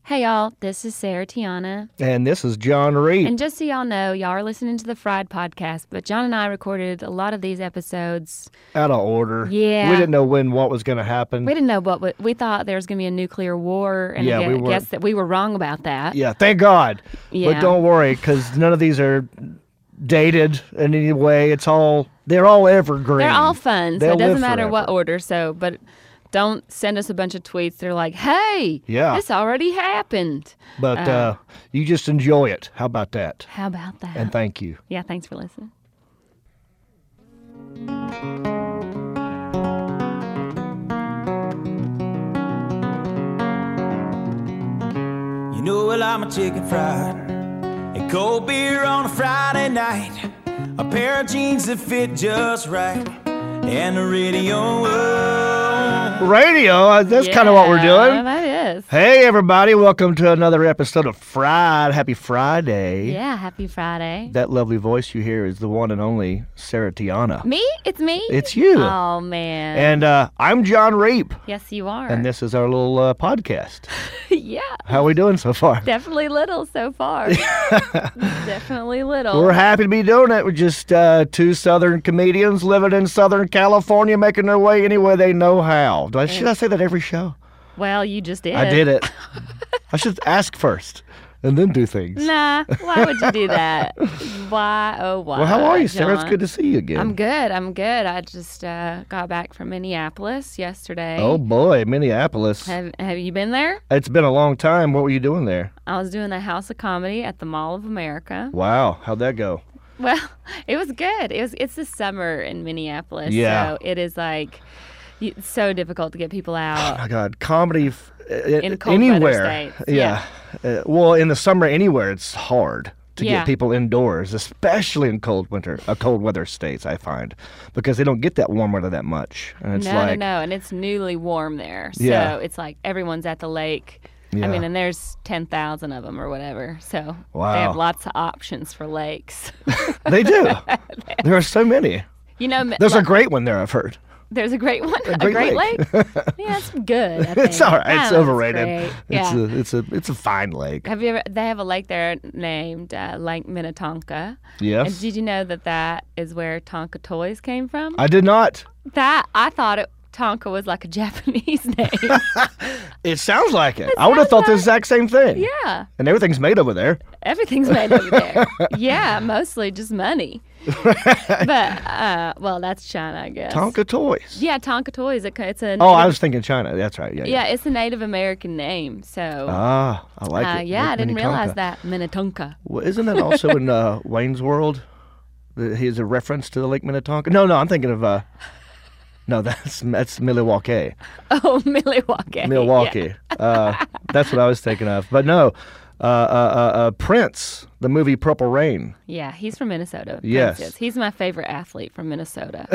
Hey y'all, this is Sarah Tiana. And this is John Reed. And just so y'all know, y'all are listening to the Fried Podcast, but John and I recorded a lot of these episodes out of order. Yeah. We didn't know what was going to happen. We didn't know what we thought there was going to be a nuclear war, and I guess that we were wrong about that. Yeah, thank God. Yeah. But don't worry, because none of these are dated in any way. They're all evergreen. They're all fun, so They'll it doesn't live matter forever. what order. But don't send us a bunch of tweets. They're like, hey, Yeah. this already happened. But you just enjoy it. How about that? How about that? And thank you. Yeah, thanks for listening. You know I like my chicken fried, a cold beer on a Friday night, a pair of jeans that fit just right, and the radio. Radio, that's kind of what we're doing. That is. Hey, everybody. Welcome to another episode of Fried. Happy Friday. Yeah, happy Friday. That lovely voice you hear is the one and only Sarah Tiana. Me? It's me? It's you. Oh, man. And I'm John Reap. Yes, you are. And this is our little podcast. Yeah. How we doing so far? Definitely little so far. Definitely little. We're happy to be doing it. We're just two Southern comedians living in Southern California, making their way any way they know how. Should I say that every show? Well, you just did. I did it. I should ask first and then do things. Nah, why would you do that? Why, oh, why? Well, how are you, Sarah? It's John? good to see you again. I'm good. I just got back from Minneapolis yesterday. Oh, boy, Minneapolis. Have you been there? It's been a long time. What were you doing there? I was doing the House of Comedy at the Mall of America. Wow. How'd that go? Well, it was good. It's the summer in Minneapolis, Yeah. so it is like it's so difficult to get people out. Oh, my God. Comedy In cold anywhere. weather states, Yeah. Well, in the summer, anywhere, it's hard to Yeah. get people indoors, especially in cold weather states, I find, because they don't get that warm weather that much. And it's No, like, and it's newly warm there, so Yeah. it's like everyone's at the lake. Yeah. I mean, and there's 10,000 of them or whatever, so Wow. they have lots of options for lakes. They do. There are so many. You know, There's a great one there, I've heard. there's a great one, a Great Great Lake. Lake. Yeah, it's good. I think. It's all right. It's That was overrated. great. It's Yeah. it's a fine lake. They have a lake there named Lake Minnetonka. Yes. And did you know that is where Tonka Toys came from? I did not. I thought Tonka was like a Japanese name. It sounds like it. I would have thought the exact same thing. Yeah. And everything's made over there. Everything's made over there. Yeah, mostly just money. But, well, that's China, I guess. Tonka Toys. Yeah, Tonka Toys. It's a Oh, I was thinking China. That's right. Yeah. yeah, it's a Native American name. So, Ah, I like it. yeah, I Lake didn't realize Minnetonka. that. Minnetonka. Well, isn't that also in Wayne's World? He's a reference to the Lake Minnetonka. No, I'm thinking of. No, that's Milwaukee. Oh, Milwaukee. Milwaukee. That's what I was thinking of. But no, Prince, the movie Purple Rain. Yeah, he's from Minnesota. Yes. Prince is. He's my favorite athlete from Minnesota.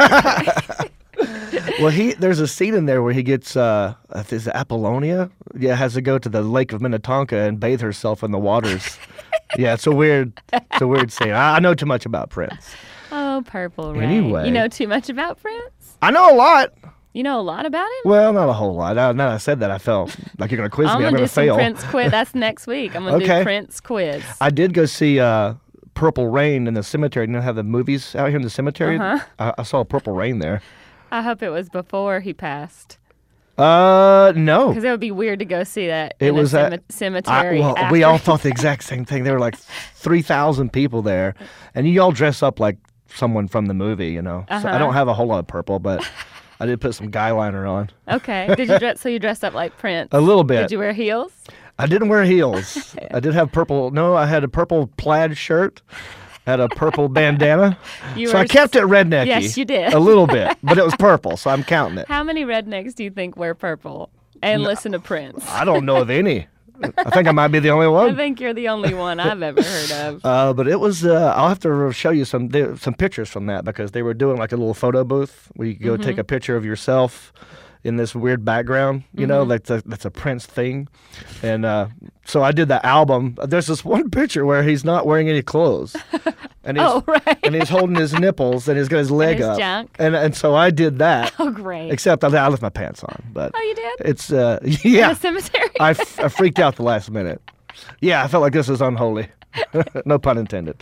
Well, there's a scene in there where he gets, is it Apollonia? Yeah, has to go to the Lake of Minnetonka and bathe herself in the waters. Yeah, it's a weird scene. I know too much about Prince. Oh, Purple Rain. Anyway. You know too much about Prince? I know a lot. You know a lot about him? Well, not a whole lot. Now that I said that, I felt like you're going to quiz I'm me. I'm gonna going do to some fail. Prince quiz. That's next week. I'm gonna Okay. do Prince quiz. I did go see Purple Rain in the cemetery. You know how the movies out here in the cemetery? Uh-huh. I saw Purple Rain there. I hope it was before he passed, No. because it would be weird to go see that It in was a cemetery. we after all he thought the exact same thing. There were like 3,000 people there, and you all dress up like someone from the movie, you know. So I don't have a whole lot of purple, but I did put some guy liner on. Okay. Did you dress? So you dressed up like Prince? A little bit. Did you wear heels? I didn't wear heels. I did have purple. No, I had a purple plaid shirt. Had a purple bandana. You So were I kept it rednecky. Yes, you did. A little bit, but it was purple, so I'm counting it. How many rednecks do you think wear purple and listen to Prince? I don't know of any. I think I might be the only I one. think you're the only one I've ever heard of. But it was, I'll have to show you some pictures from that, because they were doing like a little photo booth where you could go take a picture of yourself in this weird background, you know, that's a Prince thing. And so I did the album. There's this one picture where he's not wearing any clothes. And he's, right. And he's holding his nipples and he's got his leg his up. junk. And so I did that. Oh, great. Except I left my pants on. But Oh, you did? it's, In yeah. the cemetery? I freaked out the last minute. Yeah, I felt like this was unholy. No pun intended.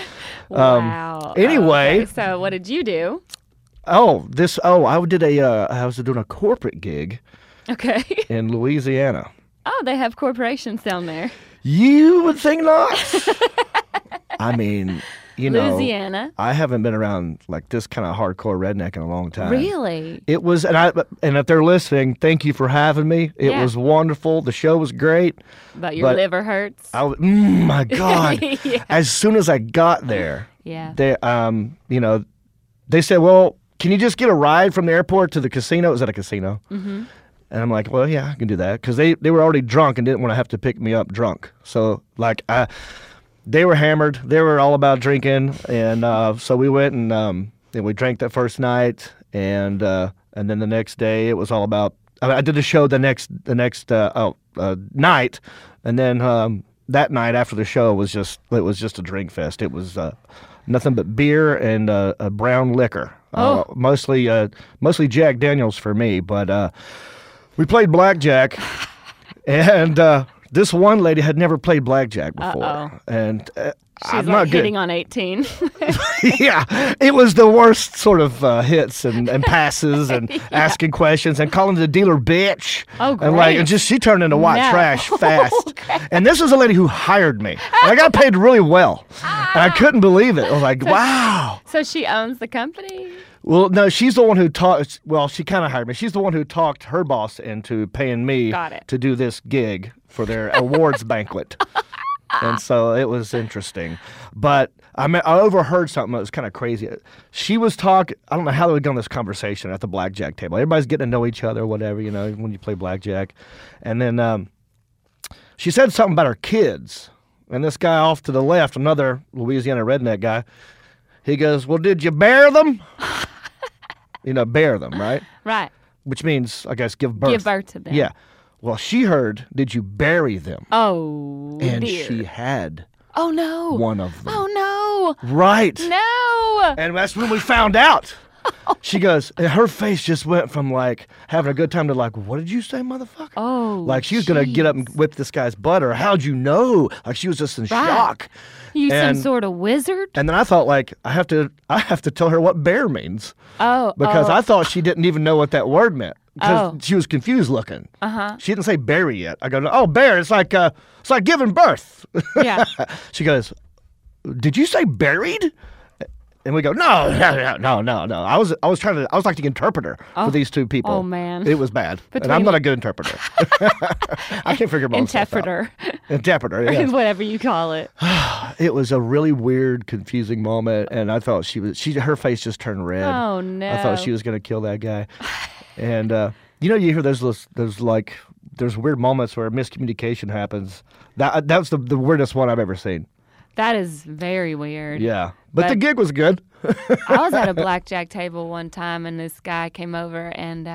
Wow. anyway. Okay, so what did you do? I was doing a corporate gig Okay. in Louisiana. Oh, they have corporations down there. You would think not. I mean, you know, Louisiana. I haven't been around like this kind of hardcore redneck in a long time. Really? It was, and if they're listening, thank you for having me. It Yeah. was wonderful. The show was great. But your liver hurts? My God. Yeah. As soon as I got there, Yeah. they, you know, they said, well, can you just get a ride from the airport to the casino? It was at a casino. Mm-hmm. And I'm like, well, yeah, I can do that. Because they were already drunk and didn't want to have to pick me up drunk. So, like, they were hammered. They were all about drinking. And so we went and we drank that first night. And then the next day, it was all about, I did the show the next night. And then that night after the show, it was just a drink fest. It was nothing but beer and brown liquor. Mostly Jack Daniels for me, but we played blackjack, and this one lady had never played blackjack before. Uh-oh. And She's I'm like not hitting good. on 18. Yeah, it was the worst sort of hits and passes and asking questions and calling the dealer bitch. Oh, And like, great. and just she turned into white No. trash fast. Okay. And this was a lady who hired me. And I got paid really well. And I couldn't believe it. I was like, wow. So she owns the company? Well, no, she's the one who talked. Well, she kind of hired me. She's the one who talked her boss into paying me Got it. to do this gig for their awards banquet. And so it was interesting. But I overheard something that was kind of crazy. She was talking, I don't know how they would go on this conversation at the blackjack table. Everybody's getting to know each other, whatever, you know, when you play blackjack. And then she said something about her kids. And this guy off to the left, another Louisiana redneck guy, he goes, well, did you bear them? You know, bear them, right? Right. Which means, I guess, give birth. Give birth to them. Yeah. Well, she heard, did you bury them? Oh, And dear. she had Oh, no. one of them. Oh, Right. no. No. And that's when we found out. She goes, and her face just went from like having a good time to like, what did you say, motherfucker? Oh, Like she was going to get up and whip this guy's butt, or how'd you know? Like she was just in shock. You some And- sort of wizard? And then I thought, like, I have to tell her what bear means. Oh, Because oh. I thought she didn't even know what that word meant. Because Oh. she was confused looking. Uh-huh. She didn't say bury yet. I go, oh, bear, it's like giving birth. Yeah. She goes, did you say buried? And we go, no. I was like the interpreter for these two people. Oh, man. It was bad. And Between- I'm not a good interpreter. I can't figure most stuff out. Interpreter. Interpreter, yes. Whatever you call it. It was a really weird, confusing moment, and I thought her face just turned red. Oh, no. I thought she was going to kill that guy. And you hear those there's weird moments where miscommunication happens. That's the weirdest one I've ever seen. That is very weird. Yeah, but the But- gig was good. I was at a blackjack table one time, and this guy came over, and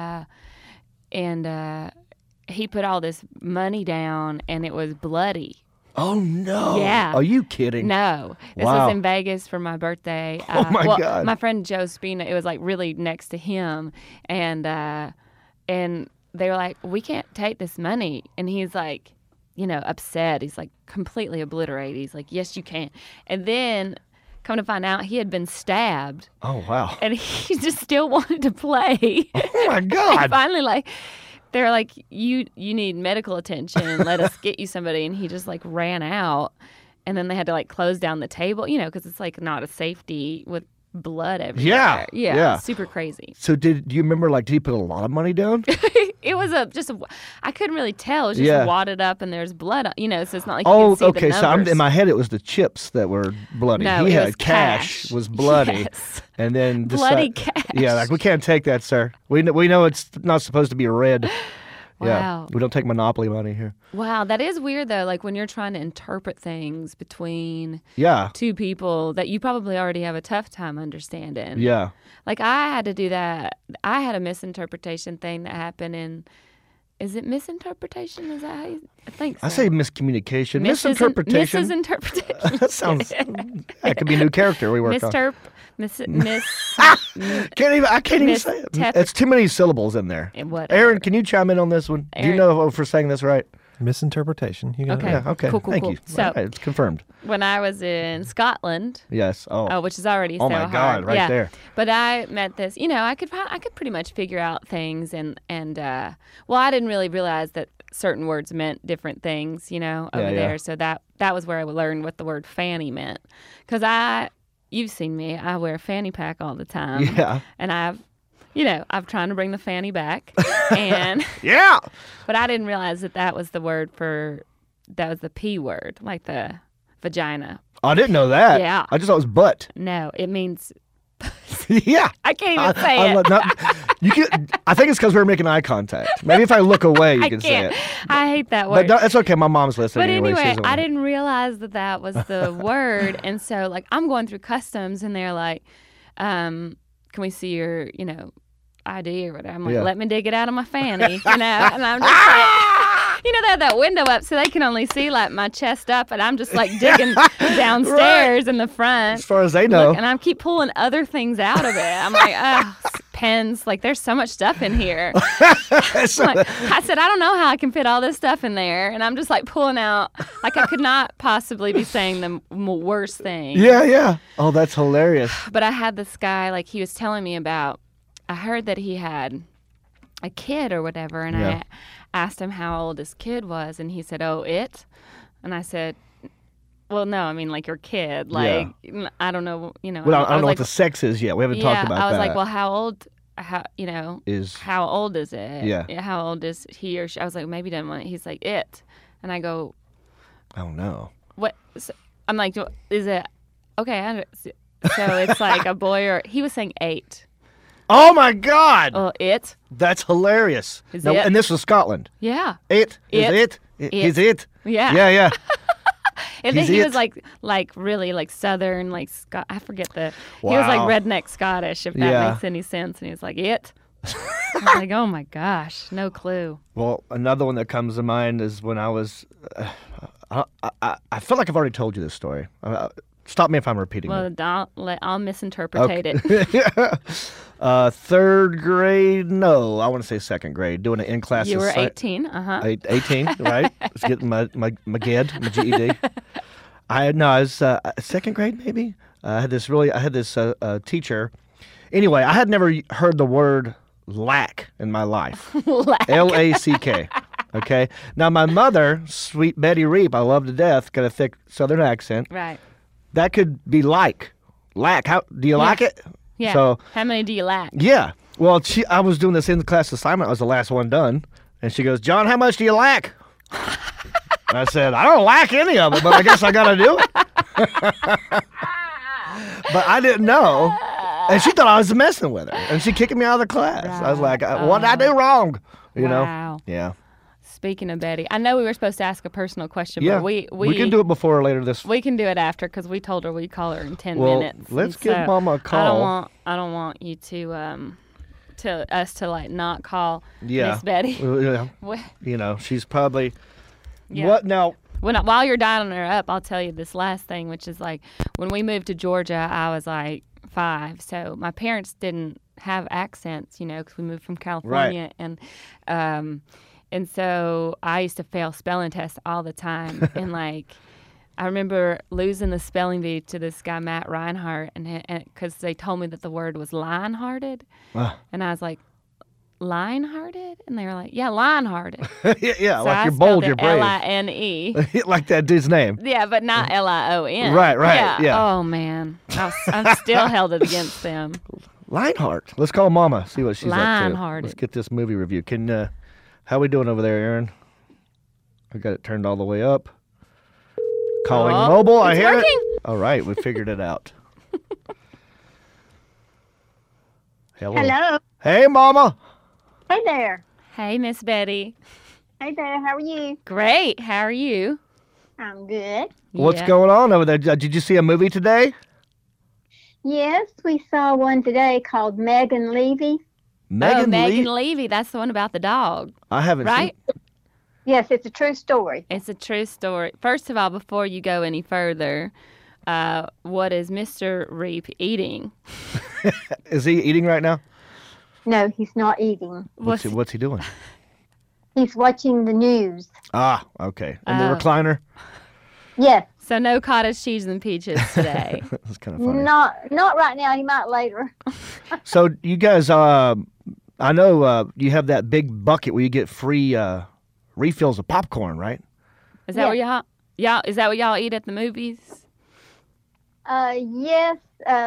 he put all this money down, and it was bloody. Oh no! Yeah. Are you kidding? No, this Wow. was in Vegas for my birthday. Oh, my God. My friend Joe Spina, it was like really next to him, and they were like, "We can't take this money," and he's like, upset. He's like completely obliterated. He's like, "Yes, you can," and then come to find out, he had been stabbed, Oh wow! and he just still wanted to play. Oh my And God! finally, they're like, you need medical attention. Let us get you somebody. And he just ran out. And then they had to close down the table, because it's not a safety with blood everywhere. Yeah. Super crazy. So do you remember? Did he put a lot of money down? It was I couldn't really tell. It was just Yeah. wadded up and there's blood, so it's not like you Oh, could see okay. the So numbers. in my head, it was the chips that were bloody. No, he it had was cash. cash. Was bloody, Yes. and then Bloody cash. Yeah, we can't take that, sir. We know it's not supposed to be red. Yeah. Wow. We don't take Monopoly money here. Wow, that is weird though. Like when you're trying to interpret things between Yeah. two people that you probably already have a tough time understanding. Yeah. Like I had to do that. I had a misinterpretation thing that happened in. Is it misinterpretation? Is that how you, I think so. I say miscommunication. Misinterpretation. Misinterpretation. That sounds. That could be a new character we work on. Miss. I can't even say it. Mistep- It's too many syllables in there. Whatever. Aaron, can you chime in on this one? Do you Aaron. know if we're saying this right? Misinterpretation. You got Okay. it. Yeah. Okay. Cool, cool, Thank cool. you. So- All right, it's confirmed. When I was in Scotland, Yes. Oh. which is already Oh so my hard. God! Right yeah. there. But I met this. I could pretty much figure out things, and well, I didn't really realize that certain words meant different things. Over Yeah. there. So that was where I learned what the word fanny meant. Because you've seen me. I wear a fanny pack all the time. Yeah. And I'm trying to bring the fanny back, and Yeah. but I didn't realize that was the word that was the P word, like the vagina. I didn't know that. Yeah. I just thought it was butt. No, it means Yeah. I can't even say it. You can. I think it's because we're making eye contact. Maybe if I look away, you I can can't. say it. I hate that But word. no, it's okay. My mom's listening But anyway. She anyway, doesn't I want it. didn't realize that was the word, and so like I'm going through customs, and they're like, "Can we see your, ID or whatever?" I'm like, Yeah. "Let me dig it out of my fanny," and I'm just like, they have that window up, so they can only see like my chest up, and I'm just like digging downstairs in the front. As far as they know. Look, and I keep pulling other things out of it. I'm like, pens. Like, there's so much stuff in here. So- Like, I said, I don't know how I can fit all this stuff in there. And I'm just like pulling out. Like, I could not possibly be saying the worst thing. yeah, yeah. Oh, that's hilarious. But I had this guy, like, he was telling me about, I heard that he had a kid or whatever. And Yeah. I asked him how old his kid was. And he said, "Oh, it?" And I said, "Well, no, I mean, like your kid. Like, I don't know, Well, I don't know was what like, the sex is yet. We haven't talked about that. I was like, well, how old is it? Yeah. How old is he or she? I was like, maybe he doesn't want it. He's like, it. And I go, oh, no. what? So, I'm like, is it, okay. So it's like a boy or, he was saying 8. Oh, my God. Oh, it? That's hilarious. Is Now, it? And this was Scotland. Yeah. It? Is It. it? Is it? Yeah. Yeah, yeah. And then He's he it. was like really like Southern, like I forget he was like Wow. redneck Scottish, if that Yeah. makes any sense. And he was like, it? I was like, oh my gosh, no clue. Well, another one that comes to mind is when I was. I feel like I've already told you this story. Stop me if I'm repeating Well, it. I'll misinterpret it. Yeah. Third grade? No, I want to say second grade. Doing an in-class. You were assi- 18, 18, right? I was getting my GED, my GED. I was second grade maybe. I had this teacher. Anyway, I had never heard the word lack in my life. L-A-C-K. Okay. Now my mother, sweet Betty Reap, I love to death, got a thick Southern accent. Right. That could be lack. How do you like it? Yeah. So how many do you lack? yeah. Well, I was doing this in-class assignment. I was the last one done. And she goes, "John, how much do you lack?" And I said, "I don't lack any of it, but I guess I got to do it." But I didn't know. And she thought I was messing with her. And she kicked me out of the class. I was like, what did I do wrong? You know? Wow. Yeah. Speaking of Betty, I know we were supposed to ask a personal question, Yeah. but we can do it before or later this. We can do it after because we told her we'd call her in 10 Well, minutes. let's And give so Mama a call. I don't want you to us to like not call Yeah. Miss Betty. Yeah. Well, You know, she's probably. yeah. What now? While you're dialing her up, I'll tell you this last thing, which is like when we moved to Georgia, I was like 5, so my parents didn't have accents, because we moved from California, and so I used to fail spelling tests all the time, and like I remember losing the spelling bee to this guy Matt Reinhardt, and because they told me that the word was lion-hearted, and I was like, lion-hearted, and they were like, yeah, lion-hearted. yeah, So like I you're bold, spelled you're it brave. L-I-N-E. Like that dude's name. Yeah, but not Lion. Right, yeah. Oh, man. I'm still held it against them. Lionheart. Let's call Mama, see what she's up to. Lionhearted. Let's get this movie review. How we doing over there, Aaron? I got it turned all the way up. Calling Oh, mobile, I it's hear working. it. All right, we figured it out. Hello. Hey, Mama. Hey there. Hey, Miss Betty. Hey there, how are you? Great. How are you? I'm good. What's Yeah. going on over there? Did you see a movie today? Yes, we saw one today called Megan Levy. Megan Megan Lee. Levy. That's the one about the dog, I haven't right? Yes, it's a true story. It's a true story. First of all, before you go any further, what is Mr. Reap eating? seen. Is he eating right now? No, he's not eating. What's he doing? He's watching the news. Ah, okay. In the Oh. recliner. Yes, So no cottage cheese and peaches today. That's kind of funny. not right now. He might later. So you guys, I know you have that big bucket where you get free refills of popcorn, right? Is that what y'all? Is that what y'all eat at the movies? Yes.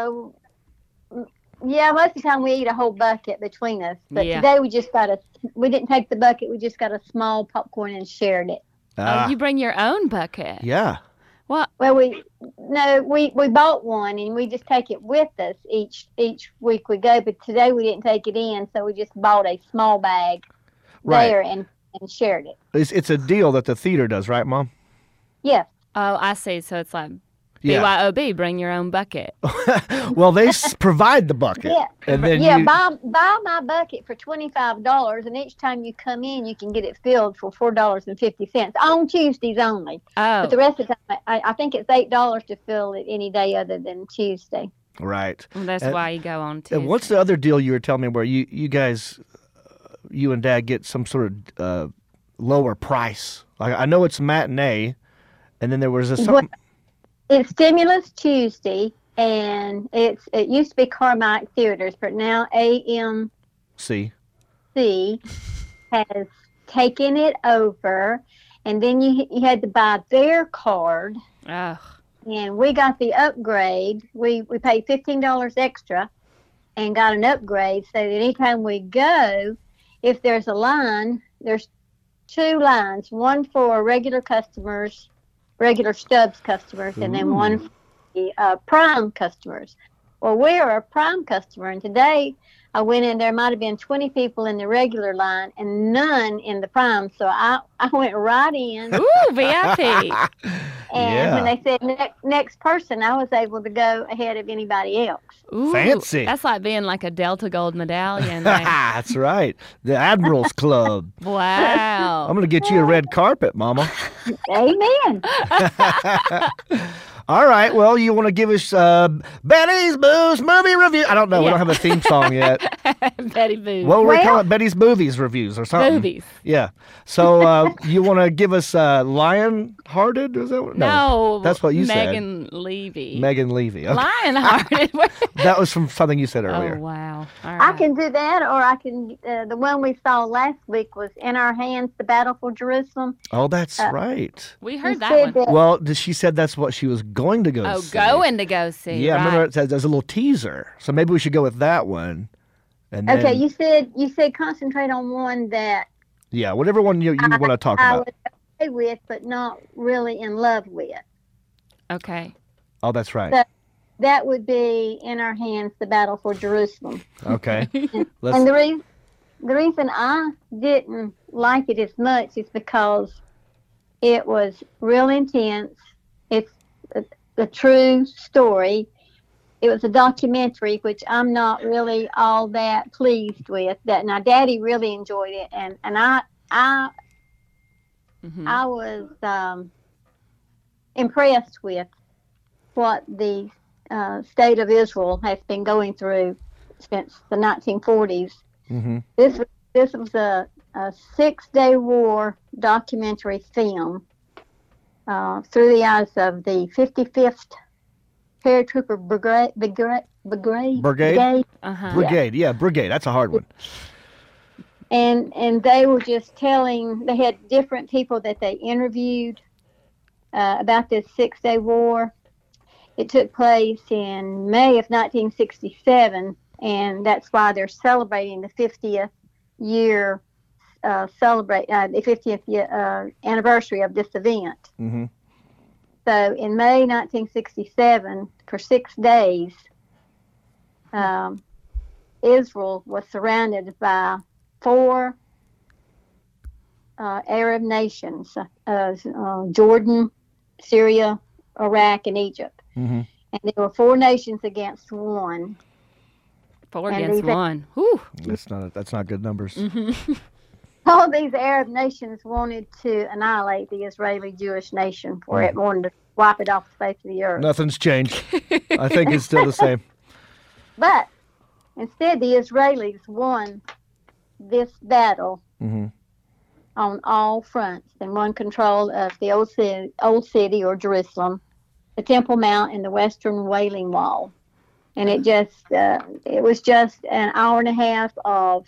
Yeah, most of the time we eat a whole bucket between us. But Yeah. today we didn't take the bucket. We just got a small popcorn and shared it. Oh, you bring your own bucket. Yeah. Well, we bought one and we just take it with us each week we go. But today we didn't take it in, so we just bought a small bag Right. there and shared it. It's a deal that the theater does, right, Mom? Yes. Oh, I see. So it's like Yeah. BYOB, bring your own bucket. Well, they provide the bucket. Yeah. And then Yeah, you, buy my bucket for $25, and each time you come in, you can get it filled for $4.50 on Tuesdays only. Oh, But the rest of the time, I think it's $8 to fill it any day other than Tuesday. right. well, that's and- why you go on Tuesday. And what's the other deal you were telling me where you guys, you and Dad get some sort of lower price? Like I know it's matinee, and then there was something. It's Stimulus Tuesday, and it used to be Carmike Theaters, but now AMC See. has taken it over, and then you had to buy their card. Oh, And we got the upgrade. We paid $15 extra and got an upgrade so that anytime we go, if there's a line, there's two lines, one for regular customers, regular Stubbs customers, and then one for the Prime customers. Well, we're a Prime customer, and today I went in, there might have been 20 people in the regular line and none in the Prime, so I went right in. ooh, VIP. And Yeah. when they said next person, I was able to go ahead of anybody else. Ooh, Fancy. That's like being like a Delta Gold medallion. Like, That's right. The Admirals Club. wow. I'm going to get you a red carpet, Mama. Amen. All right. Well, you want to give us Betty's Booze movie review? I don't know. We don't have a theme song yet. Betty Boo. What were we Well- calling it? Betty's Movies reviews or something? Movies. Yeah. So you want to give us Lion-Hearted? Is that what? No, That's what you said. Megan Levy. Megan Levy. Okay. Lionhearted. That was from something you said earlier. Oh wow! All I right. can do that, or I can. The one we saw last week was In Our Hands, The Battle for Jerusalem. Oh, that's right. We You heard that said one. that- Well, she said that's what she was going to go Oh, see. going to go see. Yeah, I right. remember it says there's a little teaser. So maybe we should go with that one. And then, Okay, you said concentrate on one that yeah, whatever one you want to talk I about. was okay with, but not really in love with. Okay. Oh, that's right. So- That would be In Our Hands, The Battle for Jerusalem. Okay. And Let's. the reason I didn't like it as much is because it was real intense. It's a true story. It was a documentary, which I'm not really all that pleased with. That now, Daddy really enjoyed it, and I Mhm. I was impressed with what the state of Israel has been going through since the 1940s. hmm This was a 6-day war documentary film through the eyes of the 55th Paratrooper Brigade. Uh-huh. Brigade. Yeah, Brigade. That's a hard one. And they were just telling, they had different people that they interviewed about this 6-day war. It took place in May of 1967, and that's why they're celebrating the 50th year, the 50th anniversary of this event. hmm So in May 1967, for 6 days, Israel was surrounded by 4 Arab nations, Jordan, Syria, Iraq, and Egypt. Mm-hmm. And there were 4 nations against 1. 4 And against these- 1. Whew. That's not good numbers. All these Arab nations wanted to annihilate the Israeli Jewish nation for it, wanted to wipe it off the face of the earth. Nothing's changed. I think it's still the same. But instead, the Israelis won this battle Mm-hmm. on all fronts and won control of the old city or Jerusalem, the Temple Mount, and the Western Wailing Wall. And it was just an hour and a half of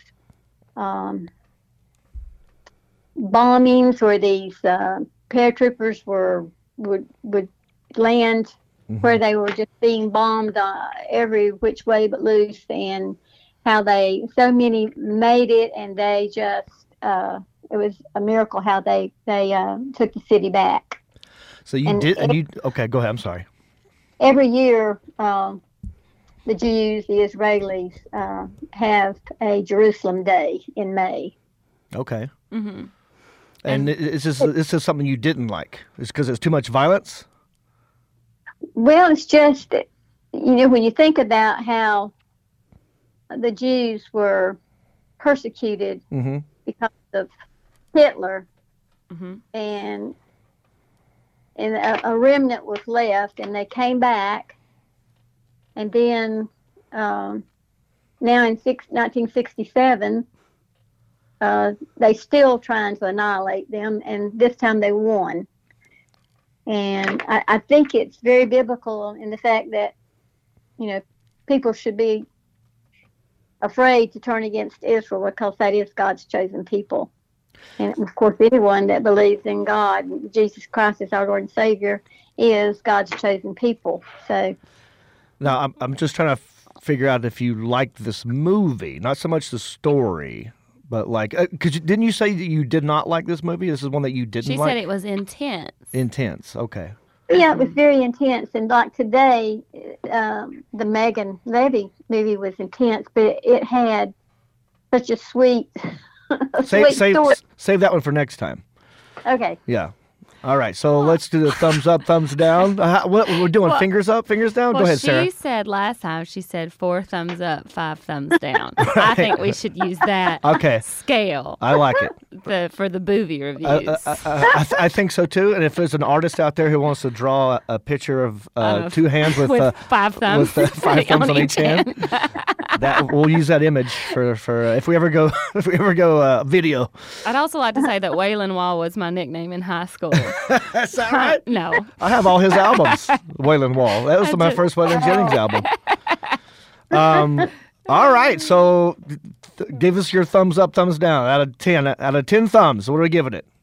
bombings where these paratroopers would land where they were just being bombed every which way but loose, and how so many made it, and they just it was a miracle how they took the city back. So okay, go ahead. I'm sorry. Every year, the Jews, the Israelis, have a Jerusalem Day in May. Okay. Mm-hmm. And this is something you didn't like. It's because it's too much violence? Well, it's just, when you think about how the Jews were persecuted Mm-hmm. because of Hitler, Mm-hmm. and a remnant was left, and they came back, and then now in 1967, they still trying to annihilate them, and this time they won. And I think it's very biblical in the fact that, people should be afraid to turn against Israel because that is God's chosen people. And of course, anyone that believes in God, Jesus Christ as our Lord and Savior, is God's chosen people. So Now, I'm just trying to figure out if you liked this movie, not so much the story, but because didn't you say that you did not like this movie? This is one that you didn't She like? said it was intense. Intense, okay. yeah, it was very intense. And like today, the Megan Levy movie was intense, but it had such a sweet, sweet story. Save that one for next time. Okay. Yeah. All right, so let's do the thumbs up, thumbs down. What we're doing? Fingers up, fingers down. Go ahead, Sarah. She said last time, she said 4 thumbs up, 5 thumbs down. I think we should use that scale I like it. for the movie reviews. I think so too. And if there's an artist out there who wants to draw a picture of 2 hands with 5 thumbs, with 5 thumbs on each hand, that we'll use that image for if we ever go video. I'd also like to say that Waylon Wall was my nickname in high school. That's all right. No. I have all his albums. Waylon Wall. That was my first Waylon Jennings album. All right. So give us your thumbs up, thumbs down out of 10. Out of 10 thumbs, what are we giving it?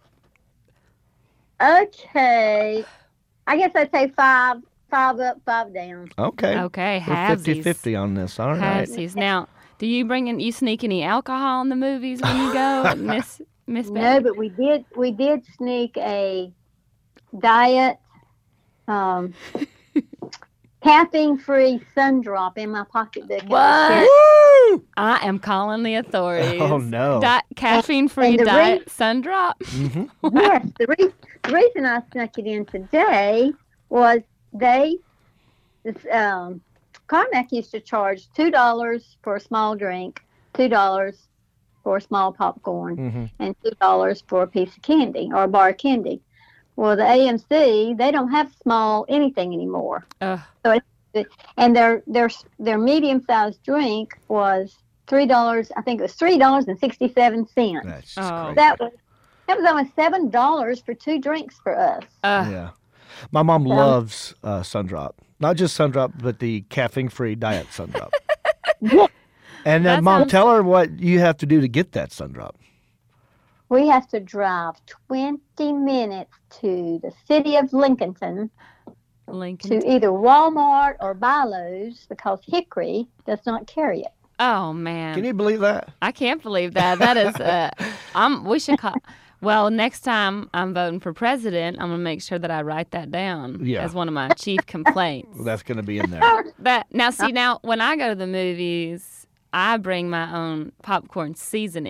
Okay. I guess I'd say 5 up, 5 down. Okay. Okay. We're Halvesies. 50-50 on this. All right. Halvesies. Now, do you you sneak any alcohol in the movies when you go, Miss No, Betty? but we did sneak a diet caffeine-free sun drop in my pocketbook. What? Woo! I am calling the authorities. Oh, no. Caffeine-free And the diet sun drop. Yes, the reason I snuck it in today was Carmack used to charge $2 for a small drink, $2 for a small popcorn, and $2 for a piece of candy or a bar of candy. Well, the AMC, they don't have small anything anymore. Ugh. And their medium-sized drink was $3. I think it was $3.67. That's Oh. crazy. That was almost $7 for 2 drinks for us. Yeah. My mom loves Sundrop. Not just Sundrop, but the caffeine-free diet Sundrop. And then, That Mom, sounds- tell her what you have to do to get that Sundrop. We have to drive 20 minutes to the city of Lincolnton Lincoln. to either Walmart or Bi-Lo's because Hickory does not carry it. Oh man. Can you believe that? I can't believe that. That is we should call. Well, next time I'm voting for president, I'm gonna make sure that I write that down as one of my chief complaints. That's going to be in there. Now when I go to the movies, I bring my own popcorn seasoning,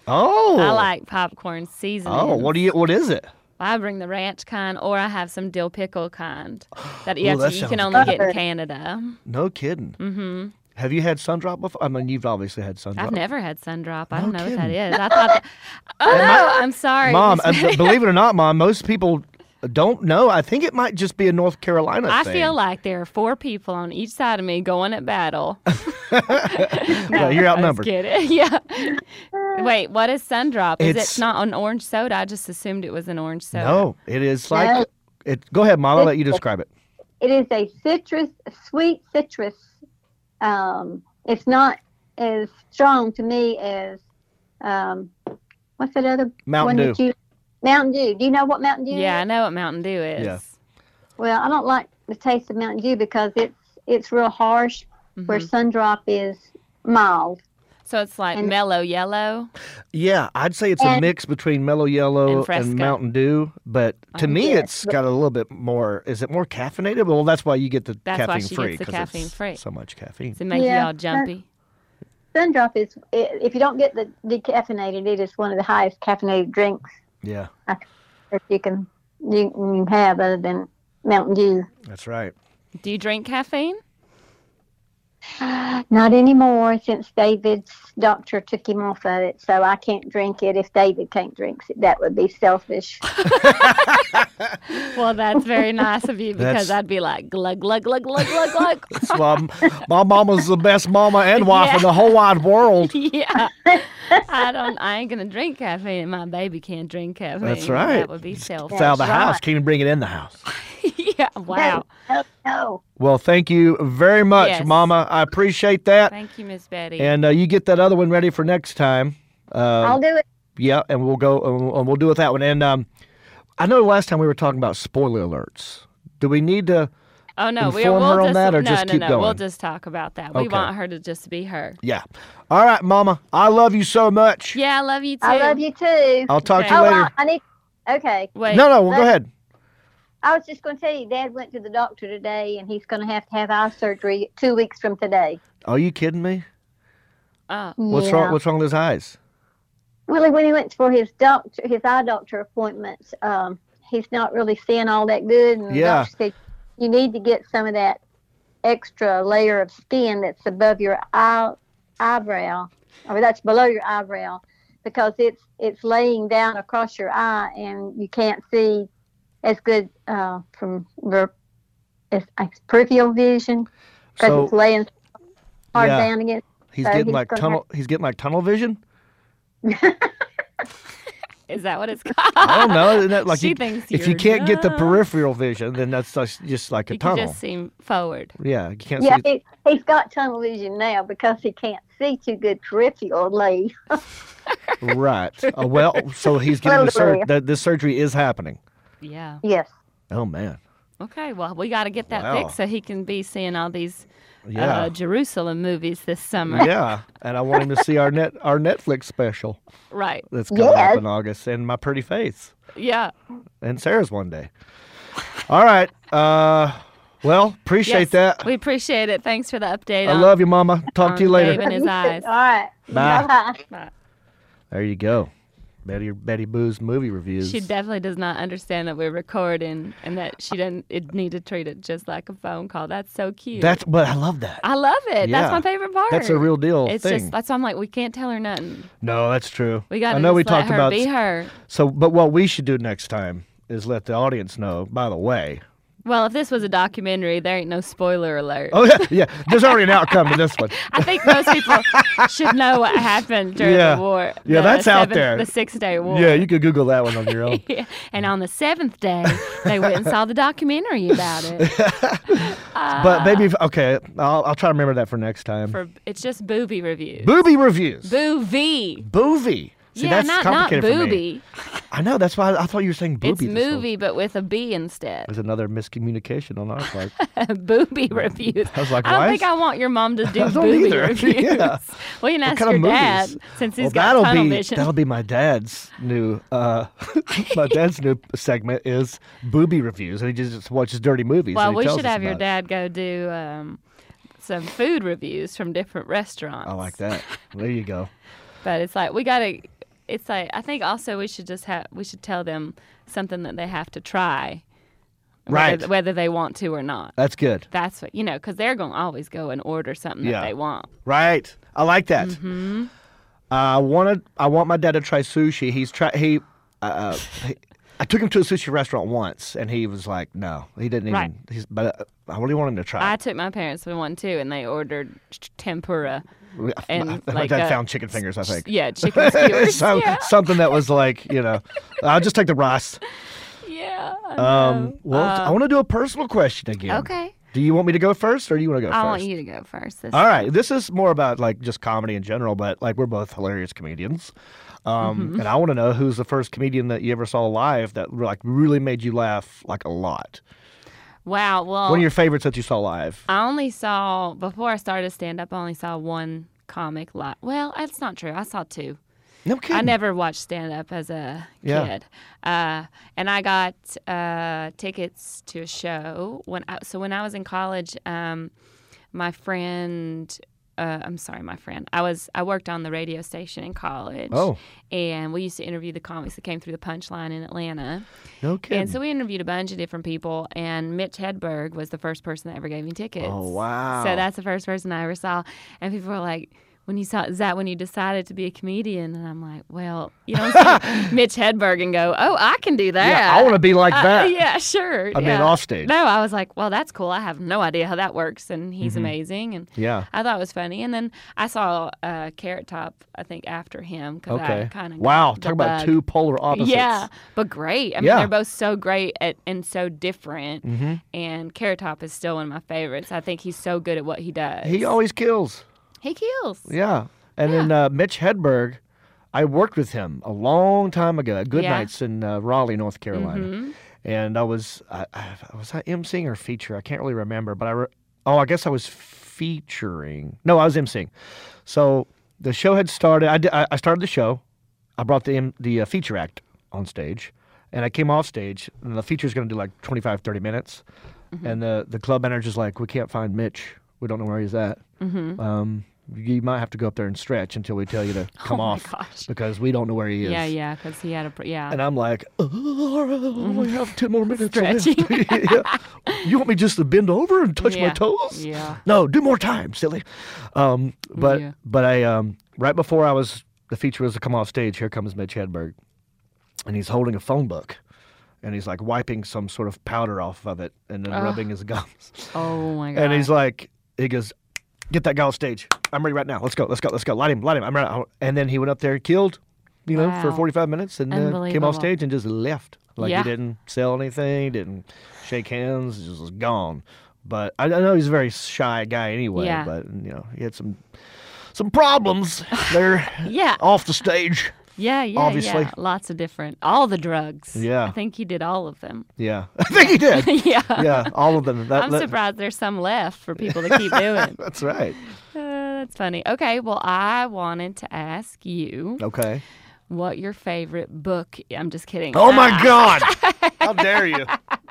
Oh. I like popcorn seasoning. Oh, what is it? I bring the ranch kind, or I have some dill pickle kind that Ooh, that you can sounds only get in good. Canada. No kidding. Mm-hmm. Have you had Sundrop before? I mean, you've obviously had Sundrop. I've never had Sundrop. I No don't know what that kidding. is. I thought. Oh no! I'm sorry, Mom, Miss- believe it or not, Mom, most people don't know. I think it might just be a North Carolina I thing. feel like there are 4 people on each side of me going at battle. Well, you're I was outnumbered. kidding. Yeah. Wait, what is Sundrop? Is It's- it not an orange soda? I just assumed it was an orange soda. No, it is like No. it. Go ahead, Mom. I'll let you describe it. It is a sweet citrus. It's not as strong to me as what's that other Mountain one Dew. Mountain Dew. Do you know what Mountain Dew Yeah, I is? know what Mountain Dew is. Yeah. Well, I don't like the taste of Mountain Dew because it's real harsh, where Sundrop is mild. So it's like And- mellow yellow. Yeah, I'd say it's a And- mix between Mellow Yellow And Fresca. and Mountain Dew, but to me, yes, it's got a little bit more. Is it more caffeinated? Well, that's why you get the That's why caffeine she free gets the 'cause caffeine it's free. so much caffeine. Does it make you Yeah, all jumpy? Sundrop is, if you don't get the decaffeinated, it is one of the highest caffeinated drinks Yeah, that you can have other than Mountain Dew. that's right. Do you drink caffeine? Not anymore since David's doctor took him off of it, so I can't drink it. If David can't drink it, that would be selfish. Well, that's very nice of you because That's- I'd be like glug glug glug glug glug glug. That's why my mama's the best mama and wife Yeah. in the whole wide world. Yeah, I ain't gonna drink caffeine, and my baby can't drink caffeine. That's right. That would be selfish. It's out of the That's house. right. Can't even bring it in the house. Yeah. Wow. No. Well, thank you very much, Yes. Mama. I appreciate that. Thank you, Miss Betty. And you get that other one ready for next time. I'll do it. Yeah, and we'll go. We'll do with that one. And I know last time we were talking about spoiler alerts. Do we need to? oh no, inform we'll her on just, no, just keep going? We'll just talk about that. We Okay. want her to just be her. Yeah. All right, Mama. I love you so much. Yeah, I love you too. I love you too. I'll talk to Okay. you later. I need. Okay. Wait. No, well, go ahead. I was just going to tell you, Dad went to the doctor today, and he's going to have eye surgery 2 weeks from today. Are you kidding me? Oh, What's Yeah. wrong? What's wrong with his eyes? Really, when he went for his eye doctor appointments, he's not really seeing all that good. And the Yeah. doctor said you need to get some of that extra layer of skin that's above your eyebrow, or that's below your eyebrow, because it's laying down across your eye, and you can't see as good from as peripheral vision because So it's laying hard Yeah. down against. he's so getting he's like gonna tunnel. He's getting like tunnel vision. is that what it's called? I don't know. Isn't that like She you- thinks if you you're can't get the dumb. peripheral vision, then that's just like a You can tunnel. just see forward. Yeah, you can't Yeah, see. he's got tunnel vision now because he can't see too good peripherally. Right. Well, so he's getting the Hallelujah. this surgery is happening. Yeah. Yes. Oh man. Okay. Well, we got to get that Wow. fixed so he can be seeing all these Yeah. Jerusalem movies this summer. Yeah, and I want him to see our Netflix special Right. that's coming up Yes. in August, and My Pretty Face, Yeah. and Sarah's one day. All right. Well, appreciate Yes, that. We appreciate it. Thanks for the update. I on- love you, Mama. Talk on to you later. Dave and his eyes. All right. Bye. Bye. There you go. Betty Boo's movie reviews. She definitely does not understand that we're recording and that she doesn't need to treat it just like a phone call. That's so cute. But I love that. I love it. Yeah. That's my favorite part. That's a real deal It's thing. just that's why I'm like we can't tell her nothing. No, that's true. We got I to know just we let talked her about be her. so, but what we should do next time is let the audience know. By the way. Well, if this was a documentary, there ain't no spoiler alert. Oh yeah. There's already an outcome to this one. I think most people should know what happened during Yeah. the war. Yeah, the that's out there. The 6-day war. Yeah, you could Google that one on your own. Yeah. And on the 7th day, they went and saw the documentary about it. But maybe okay, I'll try to remember that for next time. It's just booby reviews. Booby reviews. Booby. Boovie. See, Yeah, that's not complicated for me. booby. I know. That's why I thought you were saying booby. It's this whole- movie, but with a B instead. There's another miscommunication on our part. Booby reviews. I was like, I don't why think is- I want your mom to do I don't booby either. reviews. Yeah. Well, you can What ask kind your of dad movies? since he's Well, got tunnel vision. that'll be my dad's new my dad's new segment is booby reviews, and he just watches dirty movies. Well, and he we tells should us have your about it. dad go do some food reviews from different restaurants. I like that. There you go. But it's like we got to it's like I think also we should tell them something that they have to try, Right. whether they want to or not. That's good. That's what because they're going to always go and order something that they want. Right. I like that. Mm-hmm. I want my dad to try sushi. I took him to a sushi restaurant once, and he was like, "No, he didn't even." Right. But I really want him to try. I took my parents to one too, and they ordered tempura. And my dad found chicken fingers, I think. Yeah, chicken skewers. Something that was like, I'll just take the rice. Yeah. I want to do a personal question again. Okay. Do you want me to go first, or do you want to go first? I want you to go first. All right. This is more about like just comedy in general, but like we're both hilarious comedians. And I want to know who's the first comedian that you ever saw live that like really made you laugh like a lot. Wow. Well, One of your favorites that you saw live. I only saw, before I started stand-up, I only saw one comic live. Well, that's not true. I saw two. No kidding. I never watched stand-up as a kid. And I got tickets to a show. When I was in college, my friend... I worked on the radio station in college. Oh. And we used to interview the comics that came through the Punchline in Atlanta. No kidding. And so we interviewed a bunch of different people, and Mitch Hedberg was the first person that ever gave me tickets. Oh, wow. So that's the first person I ever saw. And people were like, is that when you decided to be a comedian? And I'm like, well, you don't see Mitch Hedberg and go, oh, I can do that. Yeah, I want to be like that. Yeah, sure. I mean, off stage. No, I was like, well, that's cool. I have no idea how that works. And he's amazing. And Yeah. I thought it was funny. And then I saw Carrot Top, I think, after him. Cause Okay. I kind of Wow. Talk about two polar opposites. Yeah, but great. I mean, they're both so great and so different. Mm-hmm. And Carrot Top is still one of my favorites. I think he's so good at what he does. He always kills. He kills. Yeah. And then Mitch Hedberg, I worked with him a long time ago at Good Nights in Raleigh, North Carolina. And I was I emceeing or feature? I can't really remember, but I guess I was featuring. No, I was emceeing. So the show had started. I started the show. I brought the feature act on stage, and I came off stage, and the feature's going to do like 25, 30 minutes. And the club manager's like, we can't find Mitch. We don't know where he's at. You might have to go up there and stretch until we tell you to come off because we don't know where he is. Yeah, because he had a And I'm like, all right, I only have 10 more minutes stretching. left. You want me just to bend over and touch my toes? Yeah. No, do more time, silly. But I right before the feature was to come off stage, here comes Mitch Hedberg, and he's holding a phone book. And he's like wiping some sort of powder off of it and then rubbing his gums. Oh my God. And he goes, get that guy on stage. I'm ready right now. Let's go. Light him. I'm ready. And then he went up there and killed, for 45 minutes and came off stage and just left. Like he didn't sell anything, didn't shake hands, just was gone. But I know he's a very shy guy anyway, but he had some problems there off the stage. Yeah, obviously. Yeah. Lots of different, all the drugs. Yeah. I think he did all of them. Yeah. I think he did. Yeah, all of them. I'm surprised there's some left for people to keep doing. That's right. That's funny. Okay, well, I wanted to ask you. Okay. What your favorite book? I'm just kidding. Oh, my God. How dare you?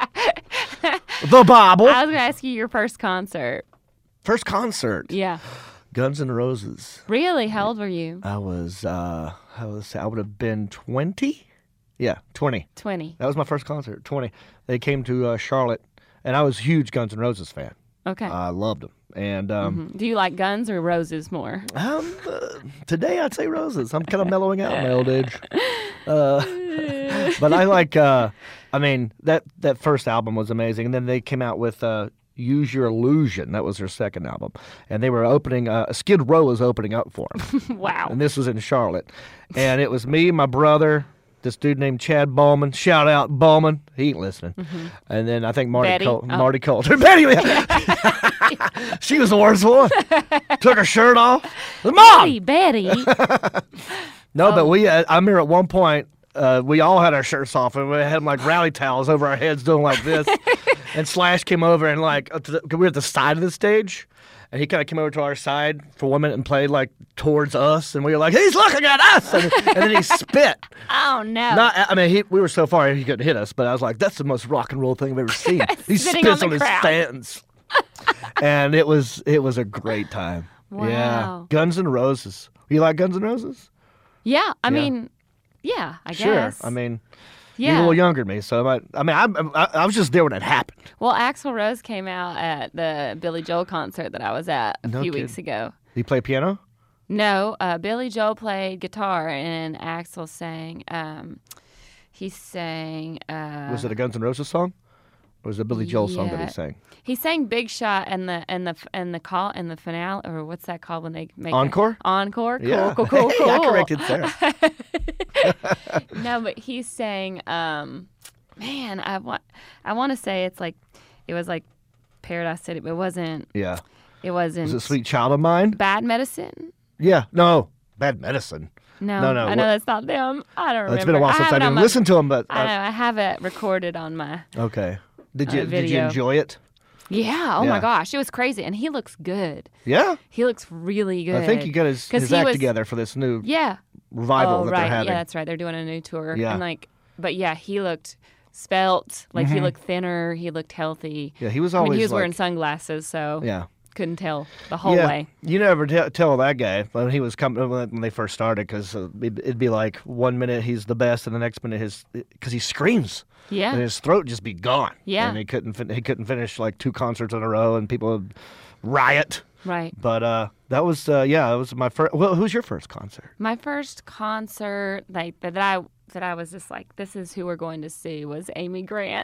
The Bible. I was going to ask you your first concert. First concert? Yeah. Guns N' Roses. Really? How old were you? I was, I would have been 20. Yeah, 20. 20. That was my first concert, 20. They came to Charlotte, and I was a huge Guns N' Roses fan. Okay. I loved them. And do you like Guns or Roses more? Today I'd say Roses. I'm kind of mellowing out in my old age. But I like, that first album was amazing. And then they came out with Use Your Illusion. That was their second album. And they were opening, Skid Row was opening up for them. Wow. And this was in Charlotte. And it was me, my brother, this dude named Chad Ballman. Shout out, Ballman. He ain't listening. And then I think Marty Coulter. Betty. She was the worst one. Took her shirt off. Mom! Betty. No, but I remember at one point, we all had our shirts off and we had them like rally towels over our heads doing like this. And Slash came over and we were at the side of the stage. And he kind of came over to our side for 1 minute and played like towards us. And we were like, he's looking at us. And then he spit. Oh, no. We were so far he couldn't hit us. But I was like, that's the most rock and roll thing I've ever seen. He spits on his fans. And it was a great time. Wow. Yeah. Guns N' Roses. You like Guns N' Roses? Yeah. I mean, Yeah, I Sure. guess. I mean, you're a yeah. little younger than me, so I was just there when it happened. Well, Axl Rose came out at the Billy Joel concert that I was at a No few kidding. weeks ago. You play piano? No, Billy Joel played guitar and Axl sang. He sang. Was it a Guns N' Roses song? Or was it a Billy Joel song that yeah. he sang? He sang "Big Shot" and the finale, or what's that called when they make Encore? Encore. Cool, Yeah. cool, cool, Hey, cool. I corrected Sarah. No, but he sang. Man, I want to say it was like Paradise City, but it wasn't. Yeah. It wasn't. Was it Sweet Child of Mine? Bad Medicine? Yeah. No. Bad Medicine. No, No, I know what- that's not them. I don't remember. It's been a while since I have it on didn't my- listen to them, but I know. I have it recorded on my. okay. Did you video. enjoy it? Yeah. Oh Yeah. my gosh, it was crazy, and he looks good. Yeah. He looks really good. I think he got his 'Cause he act was- together for this new Yeah. revival Oh that right. they're having. Yeah, that's right. They're doing a new tour. Yeah. And but yeah, he looked spelt. Like Mm-hmm. he looked thinner. He looked healthy. Yeah, he was I always mean, he was like, wearing sunglasses, so yeah. couldn't tell the whole Yeah, way. you never tell that guy when he was coming when they first started because it'd be like 1 minute he's the best and the next minute because he screams Yeah. and his throat just be gone. Yeah. and he couldn't finish like 2 concerts in a row and people would riot. Right. But that was that was my first. Well, who's your first concert? My first concert, like that I was just like, this is who we're going to see, was Amy Grant.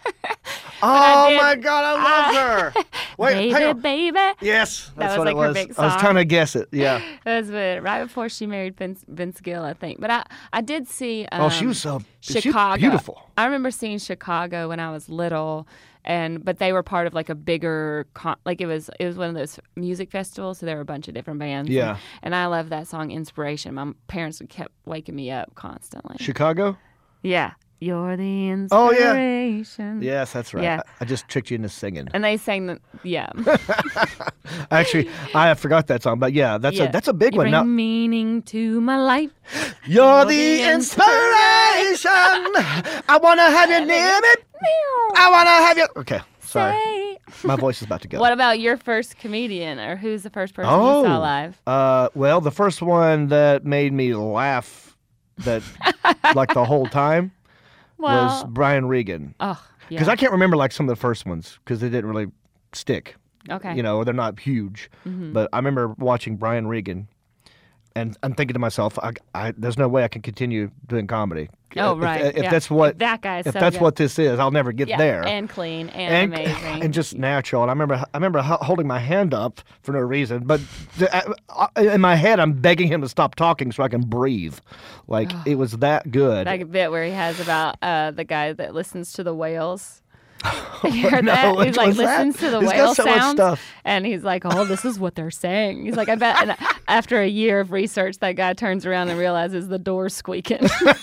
Oh did- my God, I love her. Wait, hang Baby, on. baby. Yes, that's was what like it her was. big I was song. trying to guess it. Yeah. It was right before she married Vince Gill, I think. But I did see. Oh, she was so Chicago. beautiful. I remember seeing Chicago when I was little, but they were part of like a bigger like it was one of those music festivals, so there were a bunch of different bands. Yeah. And I love that song Inspiration. My parents kept waking me up constantly. Chicago. Yeah. You're the Oh, yeah. inspiration. Yes, that's right. Yeah. I just tricked you into singing. And they sang yeah. Actually, I forgot that song, but yeah, that's Yeah. a big You one. bring Now, meaning to my life. you're the the inspiration. I wanna have you near me. I wanna have you. Okay, sorry, Say. my voice is about to go. What about your first comedian, or who's the first person you saw live? Well, the first one that made me laugh, that like the whole time, was Brian Regan. Oh, yeah. Because I can't remember like some of the first ones because they didn't really stick. Okay. You know, or they're not huge. But I remember watching Brian Regan, and I'm thinking to myself, there's no way I can continue doing comedy. Oh, If- right. If yeah. that's what that guy's if so that's good. what this is, I'll never get Yeah, there. and clean and amazing. And just natural. And I remember holding my hand up for no reason, but in my head, I'm begging him to stop talking so I can breathe. Like it was that good. that bit where he has about the guy that listens to the whales. You heard No, that? which He's like one's that? listens to the He's got whale so much sounds, stuff. and he's like, "Oh, this is what they're saying." He's like, "I bet." And after a year of research, that guy turns around and realizes the door's squeaking.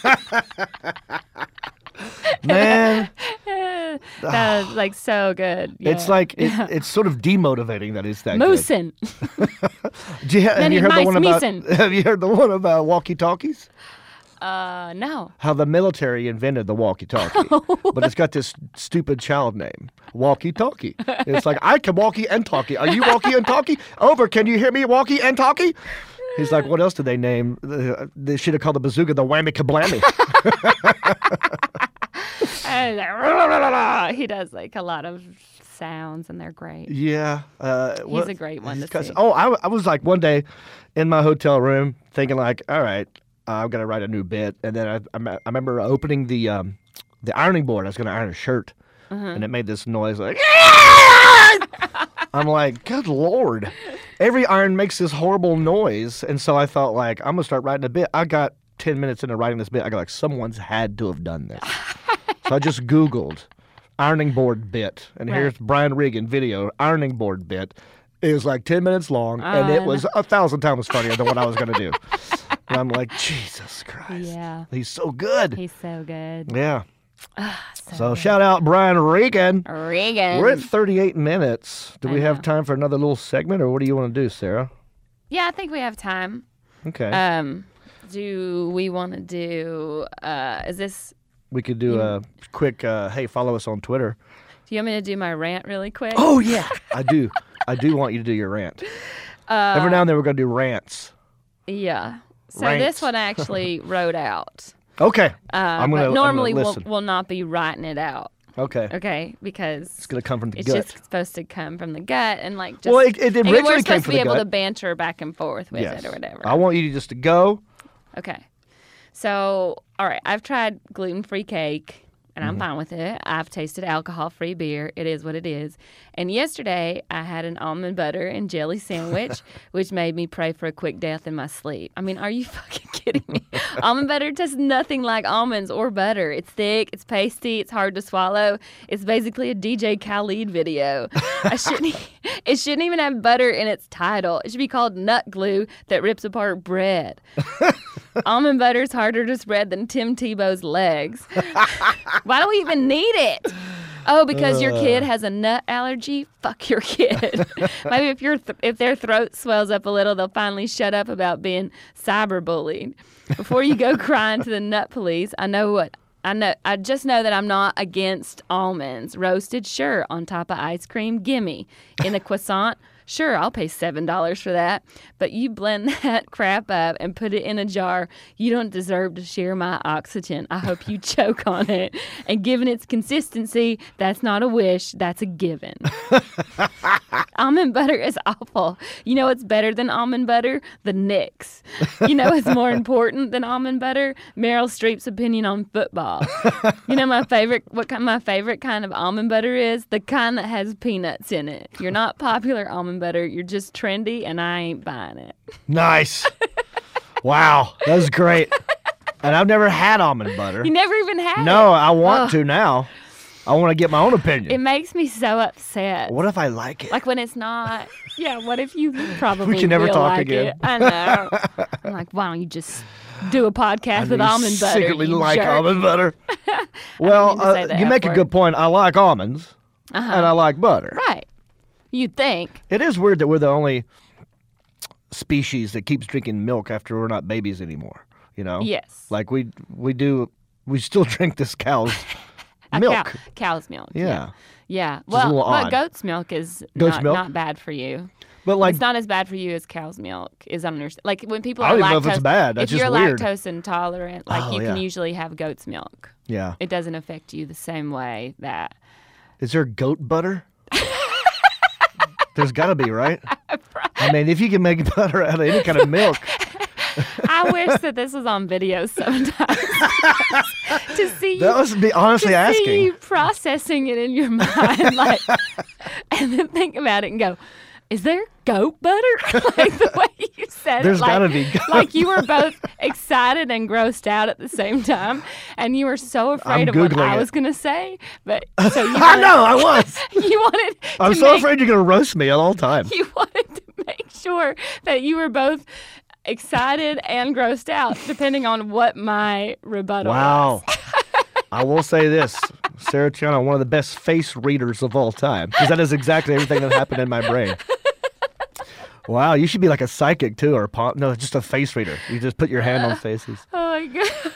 Man, That was like so good. Yeah. it's like it's sort of demotivating that he's that good. Moosin. Have Many you heard the mice one about? meeson. Have you heard the one about walkie-talkies? No. How the military invented the walkie-talkie, but it's got this stupid child name, walkie-talkie. It's like, I can walkie and talkie. Are you walkie and talkie? Over. Can you hear me, walkie and talkie? He's like, what else did they name? They should have called the bazooka the whammy kablammy. And like, he does like a lot of sounds, and they're great. Yeah, He's a great one to see. Oh, I was like one day in my hotel room thinking like, all right, I'm gonna write a new bit, and then I remember opening the ironing board. I was gonna iron a shirt, and it made this noise like. I'm like, good Lord, every iron makes this horrible noise, and so I thought like, I'm gonna start writing a bit. I got 10 minutes into writing this bit. I got like, someone's had to have done this. So I just Googled ironing board bit, and here's Brian Regan video ironing board bit. It was like 10 minutes long, and it was 1,000 times funnier than what I was going to do. And I'm like, Jesus Christ. Yeah. He's so good. He's so good. Yeah. So shout out Brian Regan. Regan. We're at 38 minutes. Do we I have know. time for another little segment, or what do you want to do, Sarah? Yeah, I think we have time. Okay. Do we want to do? Is this? We could do a quick, hey, follow us on Twitter. Do you want me to do my rant really quick? Oh, yeah. I do. I do want you to do your rant. Every now and then we're going to do rants. Yeah. So Ranks. this one I actually wrote out. Okay. But normally listen. we'll not be writing it out. Okay. Okay, because It's gonna come from the it's gut. just supposed to come from the gut and like just. Well, it and originally we're came supposed from to be the able gut. to banter back and forth with Yes. it or whatever. I want you just to go. Okay. So, all right, I've tried gluten-free cake, and Mm-hmm. I'm fine with it. I've tasted alcohol-free beer. It is what it is. And yesterday, I had an almond butter and jelly sandwich, which made me pray for a quick death in my sleep. I mean, are you fucking kidding me? Almond butter tastes nothing like almonds or butter. It's thick, it's pasty, it's hard to swallow. It's basically a DJ Khaled video. It shouldn't even have butter in its title. It should be called nut glue that rips apart bread. Almond butter is harder to spread than Tim Tebow's legs. Why do we even need it? Oh, because your kid has a nut allergy? Fuck your kid. Maybe if their throat swells up a little, they'll finally shut up about being cyberbullied. Before you go crying to the nut police, I just know that I'm not against almonds. Roasted, sure. On top of ice cream, gimme. In a croissant, sure, I'll pay $7 for that. But you blend that crap up and put it in a jar. You don't deserve to share my oxygen. I hope you choke on it. And given its consistency, that's not a wish, that's a given. Almond butter is awful. You know what's better than almond butter? The Knicks. You know what's more important than almond butter? Meryl Streep's opinion on football. You know my favorite kind of almond butter is? The kind that has peanuts in it. You're not popular almond butter. You're just trendy, and I ain't buying it. Nice. Wow, that was great. And I've never had almond butter. You never even had it. No, I want to now. I want to get my own opinion. It makes me so upset. What if I like it? Like when it's not. Yeah, what if you probably We can never will talk like again. It? I know. I'm like, why don't you just do a podcast with I almond butter? secretly you like jerk. almond butter. Well, mean to say the you F make a word. good point. I like almonds, and I like butter. Right. You'd think. It is weird that we're the only species that keeps drinking milk after we're not babies anymore. You know? Yes. Like we still drink this cow's milk. Cow's milk. Yeah. Yeah. is a little But odd. goat's milk is Goat's milk? not bad for you. But like, It's not as bad for you as cow's milk is like when people I are don't even know lactose. if it's bad. That's if you're just weird. lactose intolerant, like Oh, you can yeah. usually have goat's milk. yeah. It doesn't affect you the same way that. Is there goat butter? There's got to be, right? I mean, if you can make butter out of any kind of milk. I wish that this was on video sometimes to see That was me honestly to asking. see you processing it in your mind, like, and then think about it and go, "Is there goat butter?" Like the way you said There's it, like, gotta be goat like you were both excited and grossed out at the same time, and you were so afraid of what Googling I it. was going to say. But so you I wanted, know, I was. you wanted. I'm to so make, afraid you're going to roast me at all times. You wanted to make sure that you were both excited and grossed out, depending on what my rebuttal Wow. was. I will say this. Sarah Chiano, one of the best face readers of all time, because that is exactly everything that happened in my brain. Wow, you should be like a psychic too, or no, just a face reader. You just put your hand on faces. Oh my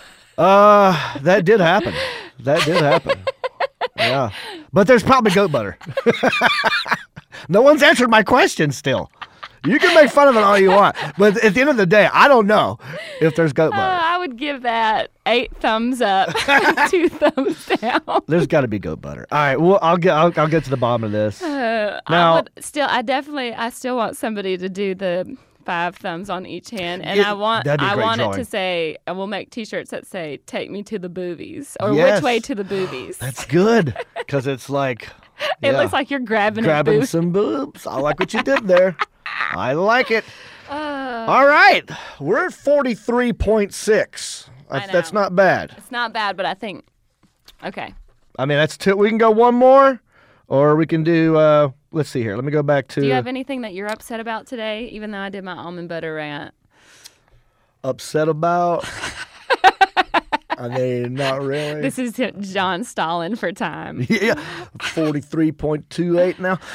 god. That did happen. That did happen. Yeah, but there's probably goat butter. No one's answered my question still. You can make fun of it all you want, but at the end of the day, I don't know if there's goat butter. I would give that 8 thumbs up, 2 thumbs down. There's got to be goat butter. All right, well, I'll get to the bottom of this. Now- I still want somebody to do the 5 thumbs on each hand, and Yeah, I want that'd be a great it drawing. to say, and we'll make T-shirts that say "Take me to the boobies" or Yes. "Which way to the boobies." That's good, because it's like It yeah, looks like you're grabbing grabbing boobs. some boobs. I like what you did there. I like it. Uh, All right, we're at 43.6. I That's know. not bad. It's not bad, but I think okay. I mean, that's two. We can go one more, or we can do. Let's see here. Let me go back to Do you have anything that you're upset about today? Even though I did my almond butter rant. upset about. I mean, not really. This is John Stalin for time. Yeah, 43.28 now.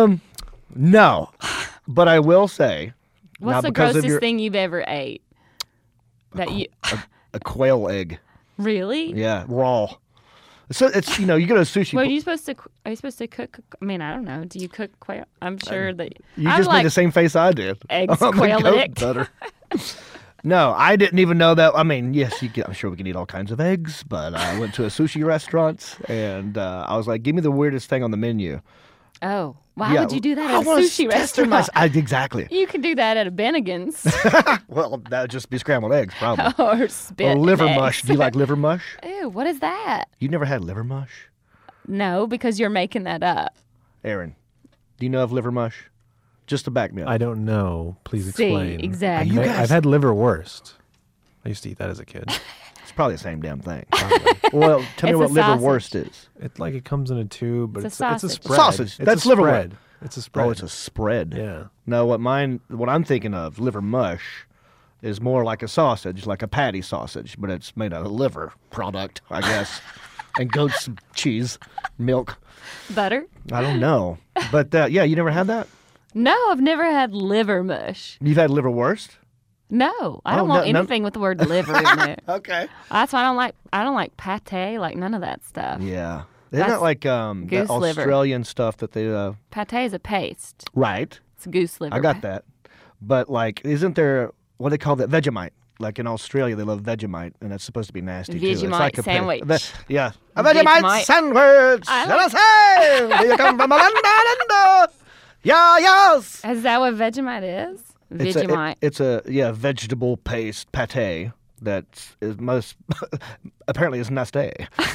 No, but I will say. What's now the because of grossest your- thing you've ever ate? That you A quail egg. really? Yeah, raw. So it's you go to a sushi. Well, are you supposed to cook? I mean, I don't know. Do you cook quail? I'm sure that You I just like made the same face I did. eggs on the quail goat licked. butter. No, I didn't even know that. I mean, yes, I'm sure we can eat all kinds of eggs, but I went to a sushi restaurant and I was like, give me the weirdest thing on the menu. Oh, why Yeah, would you do that I at a wanna sushi test it restaurant? exactly. You could do that at a Bennigan's Well, that would just be scrambled eggs, probably. or spit. Or and liver eggs. mush. Do you like liver mush? Ew, what is that? You never had liver mush? No, because you're making that up. Aaron, do you know of liver mush? Just to back me up. I don't know. Please See, explain. exactly. You guys- I've had liverwurst. I used to eat that as a kid. It's probably the same damn thing. Well, tell me It's what a liverwurst sausage. is. It comes in a tube, but It's a it's a sausage. spread. Sausage. It's That's a liverwurst. spread. It's a spread. Oh, it's a spread. Yeah. No, what I'm thinking of, liver mush, is more like a sausage, like a patty sausage, but it's made out of liver product, I guess, and goat's cheese, milk. Butter? I don't know, but yeah, you never had that. No, I've never had liver mush. You've had liverwurst. No, I Oh, don't want no- anything with the word liver in there. Okay. That's why I don't like pate, like none of that stuff. Yeah. Isn't that That's like the goose liver. Australian stuff that they Pate is a paste. right? It's goose liver. I got that. But like, isn't there what do they call that? Vegemite. Like in Australia, they love Vegemite, and it's supposed to be nasty too. It's Vegemite like sandwich. Yeah, a Vegemite, Vegemite. sandwich. I Shall I say? Do you come from Melinda? Yeah, yes. Is that what Vegemite is? Vegemite. It's a vegetable paste pate that is most apparently is nasty.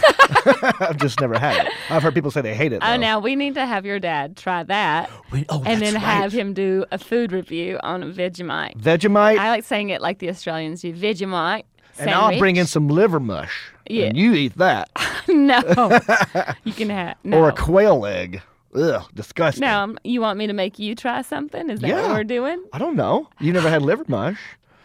I've just never had it. I've heard people say they hate it. Oh, though. now we need to have your dad try that Oh, and then that's have right. him do a food review on Vegemite. Vegemite, I like saying it like the Australians do. Vegemite. and I'll bring in sandwich. some liver mush. Yeah. And you eat that. No. You can have. No. Or a quail egg. Ugh, disgusting. No, you want me to make you try something? Is that Yeah. what we're doing? I don't know. You never had liver mush.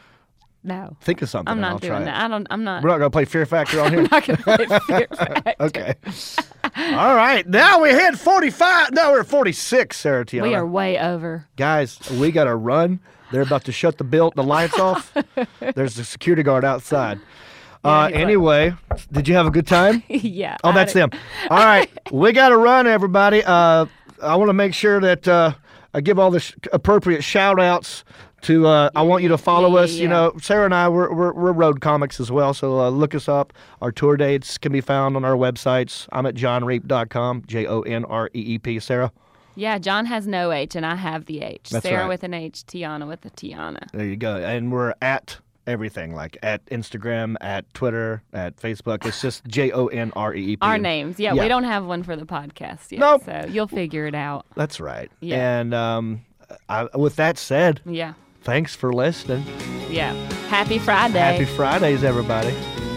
No. Think of something I'm and I'll not try doing it. that. I'm not. We're not going to play Fear Factor on here? I'm not going to play Fear Factor. Okay. All right. Now we hit 45. No, we're at 46, Sarah Tiana. We are way over. Guys, we got to run. They're about to shut the lights off. There's a security guard outside. Yeah, he's like- Anyway, did you have a good time? Yeah. Oh, that's them. All right. We got to run, everybody. I want to make sure that I give all the appropriate shout outs to, I want you to follow us. You Yeah. know, Sarah and I, we're road comics as well. So look us up. Our tour dates can be found on our websites. I'm at johnreep.com, JONREEP. Sarah? Yeah, John has no H and I have the H. That's Sarah right. with an H, Tiana with a Tiana. There you go. And we're at everything, like at Instagram, at Twitter, at Facebook. It's just JONREEP. Our names. Yeah, Yeah. we don't have one for the podcast yet. Nope. So you'll figure it out. That's right. Yeah. And with that said, Yeah. thanks for listening. Yeah. Happy Friday. Happy Fridays, everybody.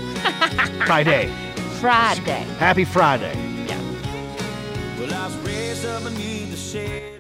Friday. Friday. Happy Friday. Yeah. Well, I was raised up beneath the shade.